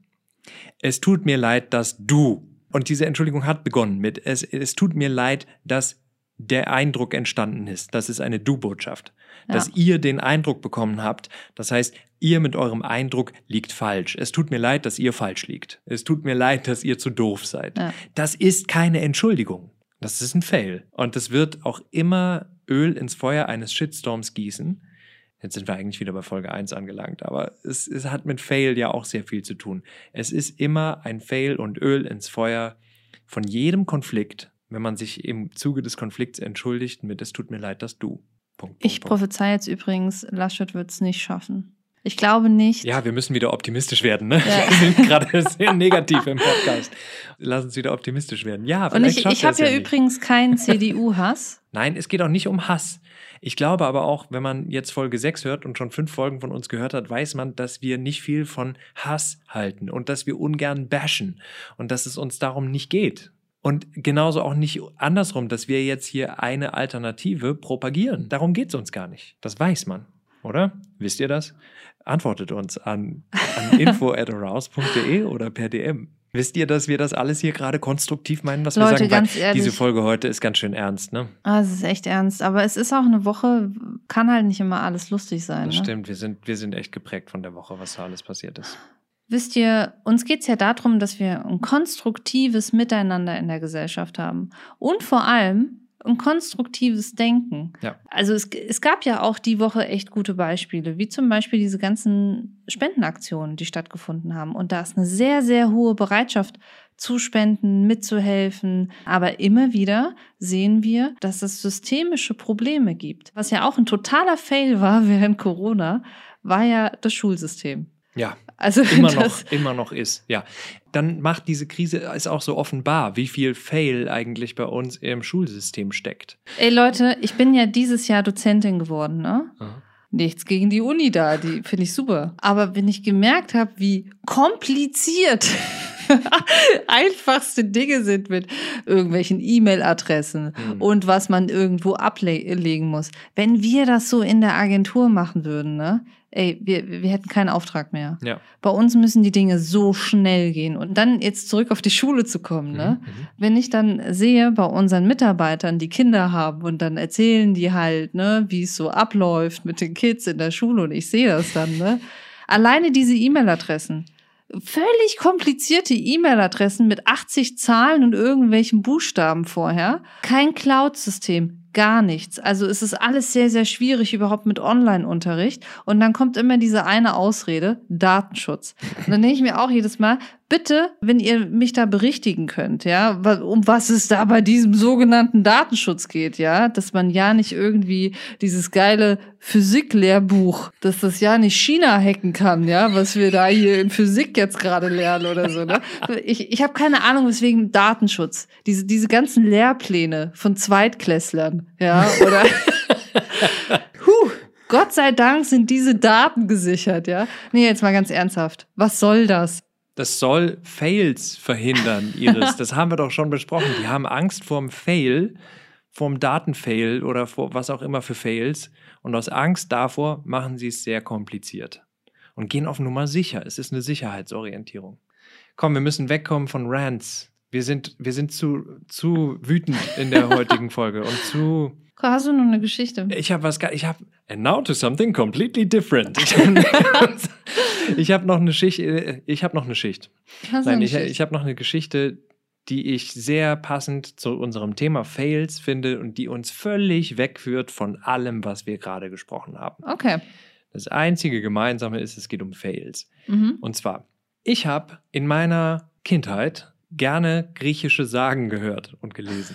"Es tut mir leid, dass du..." Und diese Entschuldigung hat begonnen mit es tut mir leid, dass der Eindruck entstanden ist. Das ist eine Du-Botschaft. Ja. Dass ihr den Eindruck bekommen habt. Das heißt, ihr mit eurem Eindruck liegt falsch. Es tut mir leid, dass ihr falsch liegt. Es tut mir leid, dass ihr zu doof seid. Ja. Das ist keine Entschuldigung. Das ist ein Fail. Und das wird auch immer Öl ins Feuer eines Shitstorms gießen. Jetzt sind wir eigentlich wieder bei Folge 1 angelangt, aber es hat mit Fail ja auch sehr viel zu tun. Es ist immer ein Fail und Öl ins Feuer von jedem Konflikt, wenn man sich im Zuge des Konflikts entschuldigt mit "Es tut mir leid, dass du..."
Ich prophezei jetzt übrigens, Laschet wird es nicht schaffen. Ich glaube nicht.
Ja, wir müssen wieder optimistisch werden, ne? Ja. Wir sind gerade sehr negativ im Podcast. Lass uns wieder optimistisch werden. Ja, vielleicht
und ich habe ja übrigens keinen CDU-Hass.
Nein, es geht auch nicht um Hass. Ich glaube aber auch, wenn man jetzt Folge 6 hört und schon 5 Folgen von uns gehört hat, weiß man, dass wir nicht viel von Hass halten und dass wir ungern bashen und dass es uns darum nicht geht. Und genauso auch nicht andersrum, dass wir jetzt hier eine Alternative propagieren. Darum geht es uns gar nicht. Das weiß man, oder? Wisst ihr das? Antwortet uns an info@arouse.de oder per DM. Wisst ihr, dass wir das alles hier gerade konstruktiv meinen, was
Leute,
wir sagen?
Ganz ehrlich,
diese Folge heute ist ganz schön ernst, ne?
Es ist echt ernst. Aber es ist auch eine Woche, kann halt nicht immer alles lustig sein.
Das stimmt, wir sind echt geprägt von der Woche, was da alles passiert ist.
Wisst ihr, uns geht es ja darum, dass wir ein konstruktives Miteinander in der Gesellschaft haben. Und vor allem ein konstruktives Denken.
Ja.
Also es gab ja auch die Woche echt gute Beispiele, wie zum Beispiel diese ganzen Spendenaktionen, die stattgefunden haben. Und da ist eine sehr, sehr hohe Bereitschaft zu spenden, mitzuhelfen. Aber immer wieder sehen wir, dass es systemische Probleme gibt. Was ja auch ein totaler Fail war während Corona, war ja das Schulsystem.
Ja,
also
immer noch ist. Ja, dann macht diese Krise ist auch so offenbar, wie viel Fail eigentlich bei uns im Schulsystem steckt.
Ey Leute, ich bin ja dieses Jahr Dozentin geworden, ne?
Aha.
Nichts gegen die Uni da, die finde ich super. Aber wenn ich gemerkt habe, wie kompliziert einfachste Dinge sind mit irgendwelchen E-Mail-Adressen und was man irgendwo ablegen muss. Wenn wir das so in der Agentur machen würden, ne? Ey, wir hätten keinen Auftrag mehr.
Ja.
Bei uns müssen die Dinge so schnell gehen. Und dann jetzt zurück auf die Schule zu kommen, ne? Wenn ich dann sehe, bei unseren Mitarbeitern, die Kinder haben und dann erzählen die halt, ne, wie es so abläuft mit den Kids in der Schule und ich sehe das dann, ne? Alleine diese E-Mail-Adressen. Völlig komplizierte E-Mail-Adressen mit 80 Zahlen und irgendwelchen Buchstaben vorher. Kein Cloud-System. Gar nichts. Also es ist alles sehr, sehr schwierig überhaupt mit Online-Unterricht. Und dann kommt immer diese eine Ausrede, Datenschutz. Und dann denke ich mir auch jedes Mal, bitte, wenn ihr mich da berichtigen könnt, ja, um was es da bei diesem sogenannten Datenschutz geht, ja, dass man ja nicht irgendwie dieses geile Physik-Lehrbuch, dass das ja nicht China hacken kann, ja, was wir da hier in Physik jetzt gerade lernen oder so, ne? Ich habe keine Ahnung, weswegen Datenschutz, diese ganzen Lehrpläne von Zweitklässlern, ja, oder Gott sei Dank sind diese Daten gesichert, ja. Nee, jetzt mal ganz ernsthaft. Was soll das?
Das soll Fails verhindern, Iris. Das haben wir doch schon besprochen. Die haben Angst vorm Fail, vorm Datenfail oder vor was auch immer für Fails. Und aus Angst davor machen sie es sehr kompliziert. Und gehen auf Nummer sicher. Es ist eine Sicherheitsorientierung. Komm, wir müssen wegkommen von Rants. Wir sind zu wütend in der heutigen Folge und zu...
Hast du noch eine Geschichte?
And now to something completely different. Ich habe noch eine Schicht. Ich habe noch eine Geschichte, die ich sehr passend zu unserem Thema Fails finde und die uns völlig wegführt von allem, was wir gerade gesprochen haben.
Okay.
Das einzige Gemeinsame ist, es geht um Fails. Und zwar, ich habe in meiner Kindheit gerne griechische Sagen gehört und gelesen.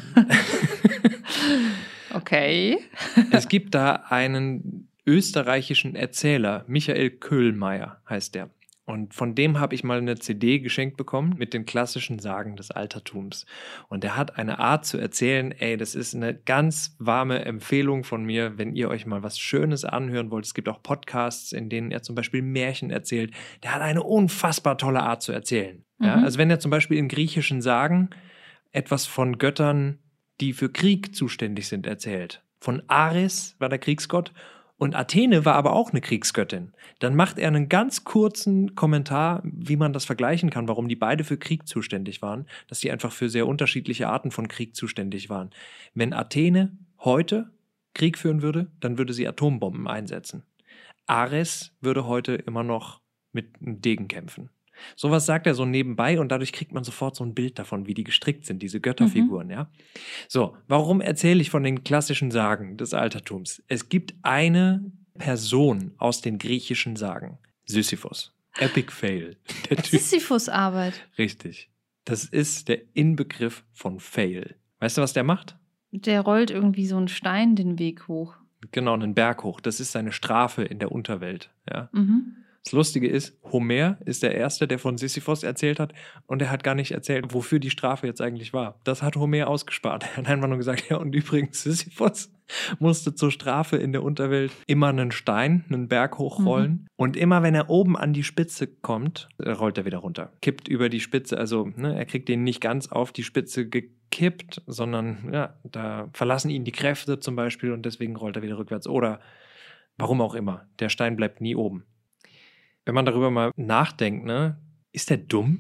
Okay.
Es gibt da einen österreichischen Erzähler, Michael Köhlmeier heißt der. Und von dem habe ich mal eine CD geschenkt bekommen mit den klassischen Sagen des Altertums. Und der hat eine Art zu erzählen, das ist eine ganz warme Empfehlung von mir, wenn ihr euch mal was Schönes anhören wollt. Es gibt auch Podcasts, in denen er zum Beispiel Märchen erzählt. Der hat eine unfassbar tolle Art zu erzählen. Ja, also wenn er zum Beispiel in griechischen Sagen etwas von Göttern, die für Krieg zuständig sind, erzählt. Von Ares war der Kriegsgott und Athene war aber auch eine Kriegsgöttin. Dann macht er einen ganz kurzen Kommentar, wie man das vergleichen kann, warum die beide für Krieg zuständig waren, dass sie einfach für sehr unterschiedliche Arten von Krieg zuständig waren. Wenn Athene heute Krieg führen würde, dann würde sie Atombomben einsetzen. Ares würde heute immer noch mit einem Degen kämpfen. Sowas sagt er so nebenbei und dadurch kriegt man sofort so ein Bild davon, wie die gestrickt sind, diese Götterfiguren, ja. So, warum erzähle ich von den klassischen Sagen des Altertums? Es gibt eine Person aus den griechischen Sagen, Sisyphos. Epic Fail.
Sisyphus-Arbeit.
Richtig. Das ist der Inbegriff von Fail. Weißt du, was der macht?
Der rollt irgendwie so einen Stein den Weg hoch.
Genau, einen Berg hoch. Das ist seine Strafe in der Unterwelt, ja. Das Lustige ist, Homer ist der Erste, der von Sisyphos erzählt hat und er hat gar nicht erzählt, wofür die Strafe jetzt eigentlich war. Das hat Homer ausgespart. Er hat einfach nur gesagt, ja und übrigens Sisyphos musste zur Strafe in der Unterwelt immer einen Stein, einen Berg hochrollen und immer wenn er oben an die Spitze kommt, rollt er wieder runter. Kippt über die Spitze, also er kriegt den nicht ganz auf die Spitze gekippt, sondern ja, da verlassen ihn die Kräfte zum Beispiel und deswegen rollt er wieder rückwärts oder warum auch immer. Der Stein bleibt nie oben. Wenn man darüber mal nachdenkt, ist der dumm?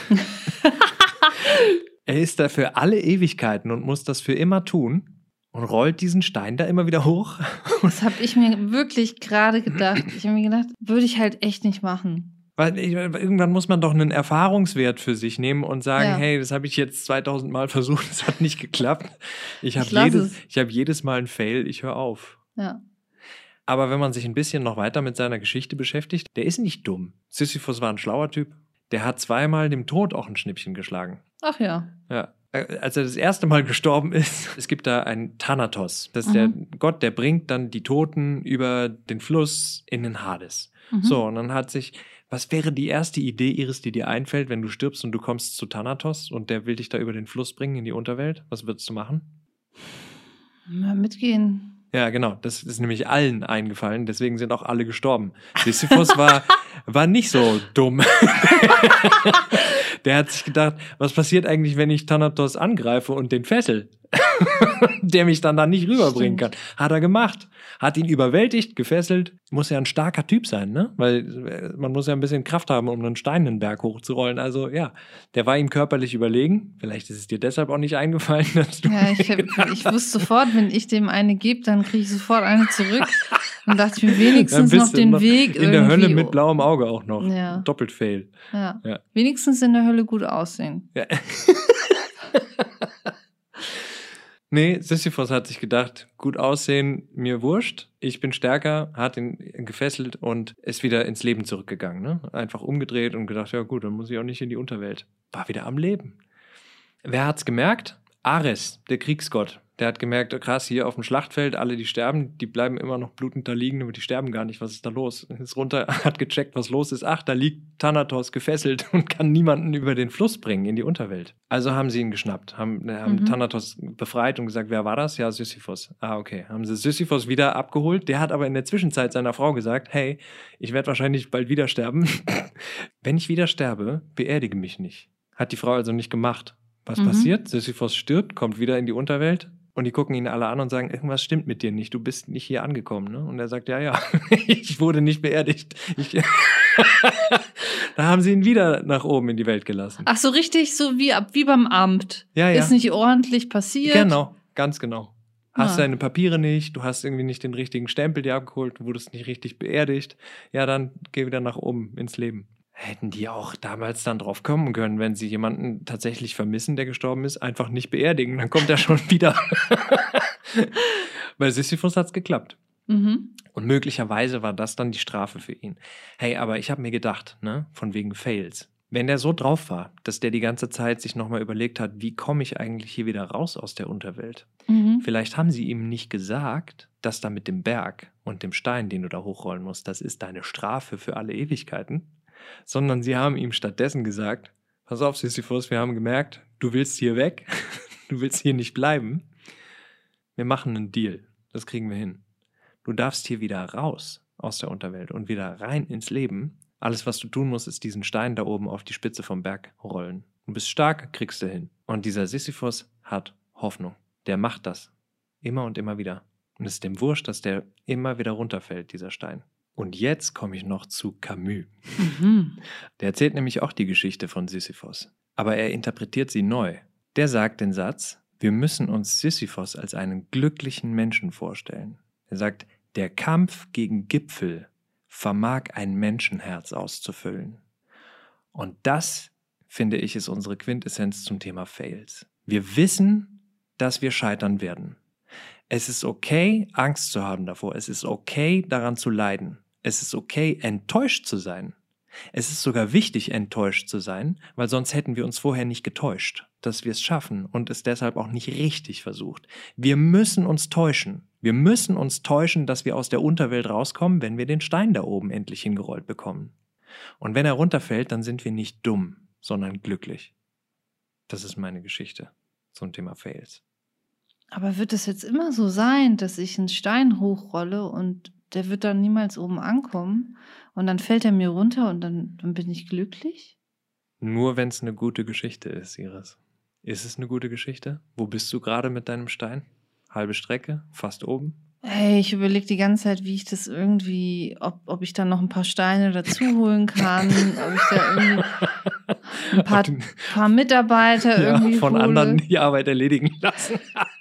Er ist da für alle Ewigkeiten und muss das für immer tun und rollt diesen Stein da immer wieder hoch.
Das habe ich mir wirklich gerade gedacht. Ich habe mir gedacht, würde ich halt echt nicht machen.
Weil irgendwann muss man doch einen Erfahrungswert für sich nehmen und sagen, hey, das habe ich jetzt 2000 Mal versucht, das hat nicht geklappt. Ich habe jedes Mal einen Fail, ich höre auf.
Ja.
Aber wenn man sich ein bisschen noch weiter mit seiner Geschichte beschäftigt, der ist nicht dumm. Sisyphos war ein schlauer Typ. Der hat zweimal dem Tod auch ein Schnippchen geschlagen.
Ach ja.
Ja. Als er das erste Mal gestorben ist, es gibt da einen Thanatos. Das ist der Gott, der bringt dann die Toten über den Fluss in den Hades. So, und dann was wäre die erste Idee, Iris, die dir einfällt, wenn du stirbst und du kommst zu Thanatos und der will dich da über den Fluss bringen in die Unterwelt? Was würdest du machen?
Mal mitgehen.
Ja, genau. Das ist nämlich allen eingefallen. Deswegen sind auch alle gestorben. Sisyphos war nicht so dumm. Der hat sich gedacht, was passiert eigentlich, wenn ich Thanatos angreife und den fessel? Der mich dann da nicht rüberbringen kann. Hat er gemacht. Hat ihn überwältigt, gefesselt. Muss ja ein starker Typ sein, ne? Weil man muss ja ein bisschen Kraft haben, um einen Stein den Berg hochzurollen. Also ja, der war ihm körperlich überlegen. Vielleicht ist es dir deshalb auch nicht eingefallen, dass du...
Ja, ich wusste sofort, wenn ich dem eine gebe, dann kriege ich sofort eine zurück. Und dachte mir wenigstens noch den Weg
in der Hölle mit blauem Auge auch noch.
Ja.
Doppelt Fail.
Ja. Wenigstens in der Hölle gut aussehen.
Ja. Nee, Sisyphos hat sich gedacht, gut aussehen, mir wurscht. Ich bin stärker, hat ihn gefesselt und ist wieder ins Leben zurückgegangen. Ne? Einfach umgedreht und gedacht, ja gut, dann muss ich auch nicht in die Unterwelt. War wieder am Leben. Wer hat's gemerkt? Ares, der Kriegsgott. Der hat gemerkt, krass, hier auf dem Schlachtfeld, alle, die sterben, die bleiben immer noch blutend da liegen, aber die sterben gar nicht. Was ist da los? Ist runter, hat gecheckt, was los ist. Ach, da liegt Thanatos gefesselt und kann niemanden über den Fluss bringen in die Unterwelt. Also haben sie ihn geschnappt, haben Thanatos befreit und gesagt, wer war das? Ja, Sisyphos. Ah, okay. Haben sie Sisyphos wieder abgeholt. Der hat aber in der Zwischenzeit seiner Frau gesagt, hey, ich werde wahrscheinlich bald wieder sterben. Wenn ich wieder sterbe, beerdige mich nicht. Hat die Frau also nicht gemacht. Was passiert? Sisyphos stirbt, kommt wieder in die Unterwelt. Und die gucken ihn alle an und sagen, irgendwas stimmt mit dir nicht, du bist nicht hier angekommen. Ne? Und er sagt, ja, ich wurde nicht beerdigt. Da haben sie ihn wieder nach oben in die Welt gelassen.
Ach so, richtig, so wie beim Amt.
Ja.
Ist nicht ordentlich passiert.
Genau, ganz genau. Hast deine Papiere nicht, du hast irgendwie nicht den richtigen Stempel dir abgeholt, du wurdest nicht richtig beerdigt. Ja, dann geh wieder nach oben ins Leben. Hätten die auch damals dann drauf kommen können, wenn sie jemanden tatsächlich vermissen, der gestorben ist, einfach nicht beerdigen. Dann kommt er schon wieder. Bei Sisyphos hat's geklappt. Und möglicherweise war das dann die Strafe für ihn. Hey, aber ich habe mir gedacht, ne, von wegen Fails. Wenn der so drauf war, dass der die ganze Zeit sich nochmal überlegt hat, wie komme ich eigentlich hier wieder raus aus der Unterwelt? Vielleicht haben sie ihm nicht gesagt, dass da mit dem Berg und dem Stein, den du da hochrollen musst, das ist deine Strafe für alle Ewigkeiten, sondern sie haben ihm stattdessen gesagt, pass auf, Sisyphus, wir haben gemerkt, du willst hier weg, du willst hier nicht bleiben. Wir machen einen Deal, das kriegen wir hin. Du darfst hier wieder raus aus der Unterwelt und wieder rein ins Leben. Alles, was du tun musst, ist diesen Stein da oben auf die Spitze vom Berg rollen. Du bist stark, kriegst du hin. Und dieser Sisyphus hat Hoffnung. Der macht das. Immer und immer wieder. Und es ist dem wurscht, dass der immer wieder runterfällt, dieser Stein. Und jetzt komme ich noch zu Camus. Der erzählt nämlich auch die Geschichte von Sisyphus. Aber er interpretiert sie neu. Der sagt den Satz, wir müssen uns Sisyphos als einen glücklichen Menschen vorstellen. Er sagt, der Kampf gegen Gipfel vermag ein Menschenherz auszufüllen. Und das, finde ich, ist unsere Quintessenz zum Thema Fails. Wir wissen, dass wir scheitern werden. Es ist okay, Angst zu haben davor. Es ist okay, daran zu leiden. Es ist okay, enttäuscht zu sein. Es ist sogar wichtig, enttäuscht zu sein, weil sonst hätten wir uns vorher nicht getäuscht, dass wir es schaffen und es deshalb auch nicht richtig versucht. Wir müssen uns täuschen. Wir müssen uns täuschen, dass wir aus der Unterwelt rauskommen, wenn wir den Stein da oben endlich hingerollt bekommen. Und wenn er runterfällt, dann sind wir nicht dumm, sondern glücklich. Das ist meine Geschichte zum Thema Fails.
Aber wird es jetzt immer so sein, dass ich einen Stein hochrolle und der wird dann niemals oben ankommen und dann fällt er mir runter und dann bin ich glücklich?
Nur wenn es eine gute Geschichte ist, Iris. Ist es eine gute Geschichte? Wo bist du gerade mit deinem Stein? Halbe Strecke? Fast oben?
Hey, ich überlege die ganze Zeit, wie ich das irgendwie, ob ich da noch ein paar Steine dazu holen kann, ob ich da irgendwie ein paar Mitarbeiter irgendwie
von
hole.
Anderen die Arbeit erledigen lassen.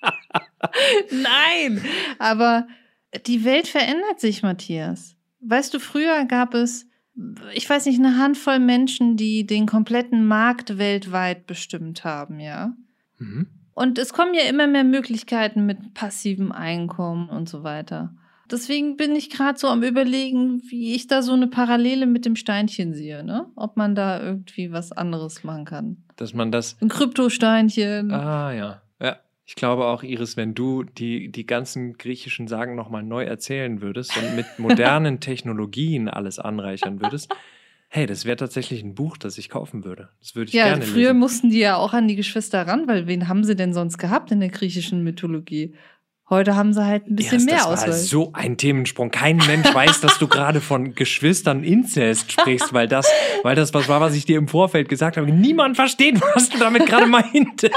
Nein, aber die Welt verändert sich, Matthias. Weißt du, früher gab es, ich weiß nicht, eine Handvoll Menschen, die den kompletten Markt weltweit bestimmt haben, ja? Und es kommen ja immer mehr Möglichkeiten mit passivem Einkommen und so weiter. Deswegen bin ich gerade so am Überlegen, wie ich da so eine Parallele mit dem Steinchen sehe, ne? Ob man da irgendwie was anderes machen kann.
Dass man das...
Ein Kryptosteinchen.
Ah, ja. Ja. Ich glaube auch, Iris, wenn du die ganzen griechischen Sagen nochmal neu erzählen würdest und mit modernen Technologien alles anreichern würdest, hey, das wäre tatsächlich ein Buch, das ich kaufen würde. Das würde ich gerne lesen.
Ja, früher mussten die ja auch an die Geschwister ran, weil wen haben sie denn sonst gehabt in der griechischen Mythologie? Heute haben sie halt ein bisschen mehr Auswahl. Das war
so ein Themensprung. Kein Mensch weiß, dass du gerade von Geschwistern Inzest sprichst, weil das was war, was ich dir im Vorfeld gesagt habe. Niemand versteht, was du damit gerade meintest.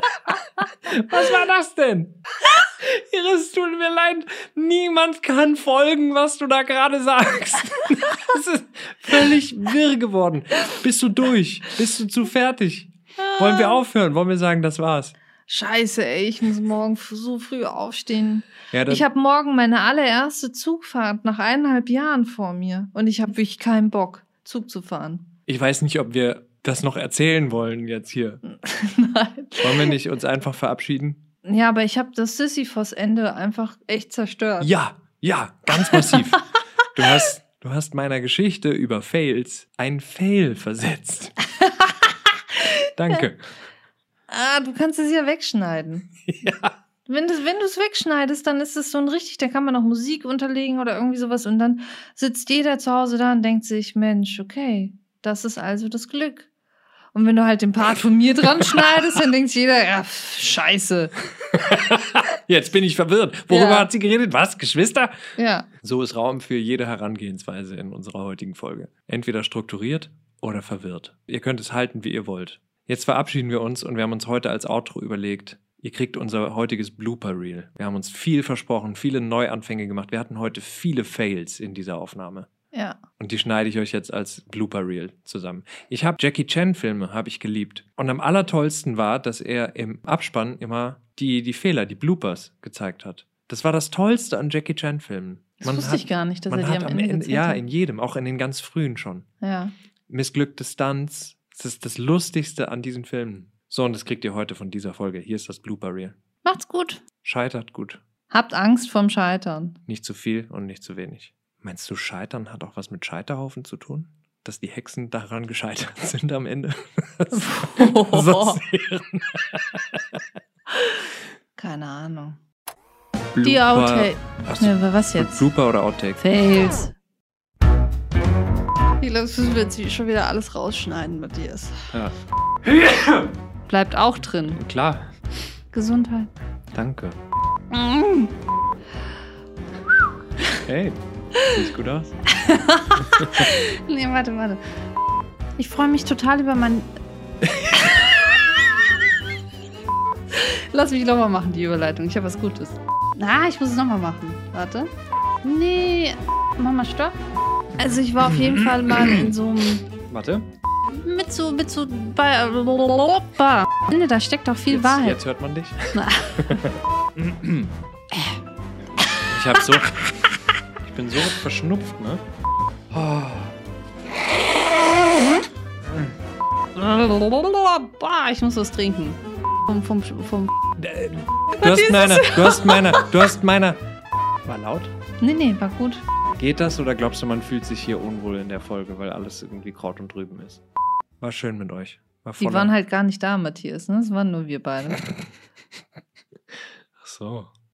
Was war das denn? Iris, tut mir leid. Niemand kann folgen, was du da gerade sagst. Das ist völlig wirr geworden. Bist du durch? Bist du zu fertig? Wollen wir aufhören? Wollen wir sagen, das war's?
Scheiße, ey, ich muss morgen so früh aufstehen.
Ja,
ich habe morgen meine allererste Zugfahrt nach 1,5 Jahren vor mir. Und ich habe wirklich keinen Bock, Zug zu fahren.
Ich weiß nicht, ob wir das noch erzählen wollen jetzt hier.
Nein.
Wollen wir nicht uns einfach verabschieden?
Ja, aber ich habe das Sisyphos-Ende einfach echt zerstört.
Ja, ganz massiv. Du hast meiner Geschichte über Fails ein Fail versetzt. Danke.
Du kannst es ja wegschneiden.
Ja.
Wenn du es wegschneidest, dann ist es so ein richtig, da kann man noch Musik unterlegen oder irgendwie sowas und dann sitzt jeder zu Hause da und denkt sich, Mensch, okay, das ist also das Glück. Und wenn du halt den Part von mir dran schneidest, dann denkt jeder, ja, scheiße.
Jetzt bin ich verwirrt. Worüber hat sie geredet? Was? Geschwister?
Ja.
So ist Raum für jede Herangehensweise in unserer heutigen Folge. Entweder strukturiert oder verwirrt. Ihr könnt es halten, wie ihr wollt. Jetzt verabschieden wir uns und wir haben uns heute als Outro überlegt, ihr kriegt unser heutiges Blooper-Reel. Wir haben uns viel versprochen, viele Neuanfänge gemacht. Wir hatten heute viele Fails in dieser Aufnahme.
Ja.
Und die schneide ich euch jetzt als Blooper-Reel zusammen. Ich habe Jackie Chan-Filme, habe ich geliebt. Und am allertollsten war, dass er im Abspann immer die Fehler, die Bloopers gezeigt hat. Das war das Tollste an Jackie Chan-Filmen.
Das wusste ich gar nicht, dass er die am Ende gezeigt hat.
Ja, in jedem, auch in den ganz frühen schon.
Ja.
Missglückte Stunts. Das ist das Lustigste an diesen Filmen. So, und das kriegt ihr heute von dieser Folge. Hier ist das Blooper-Reel.
Macht's gut.
Scheitert gut.
Habt Angst vorm Scheitern.
Nicht zu viel und nicht zu wenig. Meinst du, Scheitern hat auch was mit Scheiterhaufen zu tun? dass die Hexen daran gescheitert sind am Ende.
Keine Ahnung.
Blooper.
Die Outtake. Ja, was jetzt?
Blooper oder Outtake?
Fails. Ich glaube, das müssen wir jetzt schon wieder alles rausschneiden, Matthias.
Ja.
Bleibt auch drin.
Klar.
Gesundheit.
Danke. Hey, sieht gut aus.
Nee, warte. Ich freue mich total über mein... Lass mich nochmal machen, die Überleitung. Ich habe was Gutes. Ich muss es nochmal machen. Warte. Nee, mach mal Stopp. Also ich war auf jeden Fall mal in so einem...
Warte.
Da steckt doch viel Wahrheit.
Jetzt hört man dich. Ich bin so verschnupft, ne?
Ich muss was trinken.
Du hast meiner. War laut?
Nee, war gut.
Geht das oder glaubst du, man fühlt sich hier unwohl in der Folge, weil alles irgendwie Kraut und Rüben ist? War schön mit euch.
Die waren halt gar nicht da, Matthias, ne? Es waren nur wir beide.
Ach so.